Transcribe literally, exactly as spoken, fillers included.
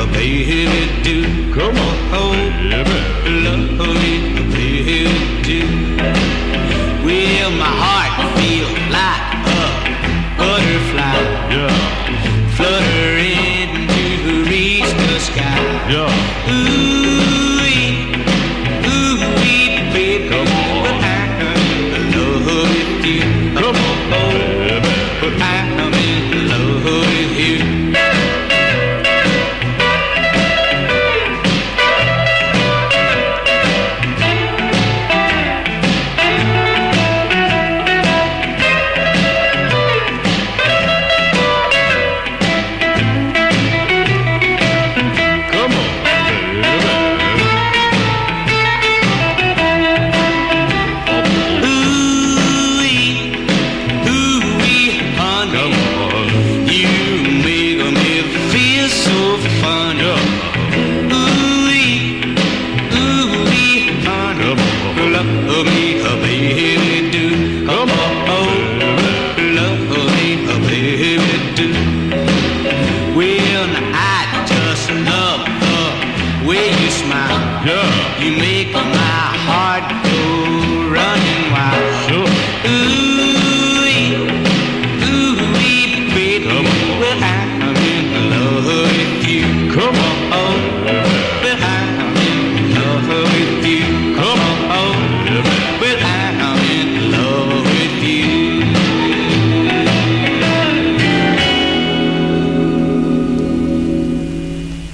baby, do. Come on, Oh, baby. love me, baby, do. Well, my heart feels like a butterfly, Yeah, fluttering to reach the sky. yeah. Ooh-wee, ooh-wee, baby, Come on. but I'm in love with you. Come on, baby. But I'm in love with you. Come on, baby. Ooh-wee, ooh-wee, honey, Come on. you make me feel so funny. Yeah, Ooh-wee, ooh-wee, honey, come on. love me, baby, do. Come on,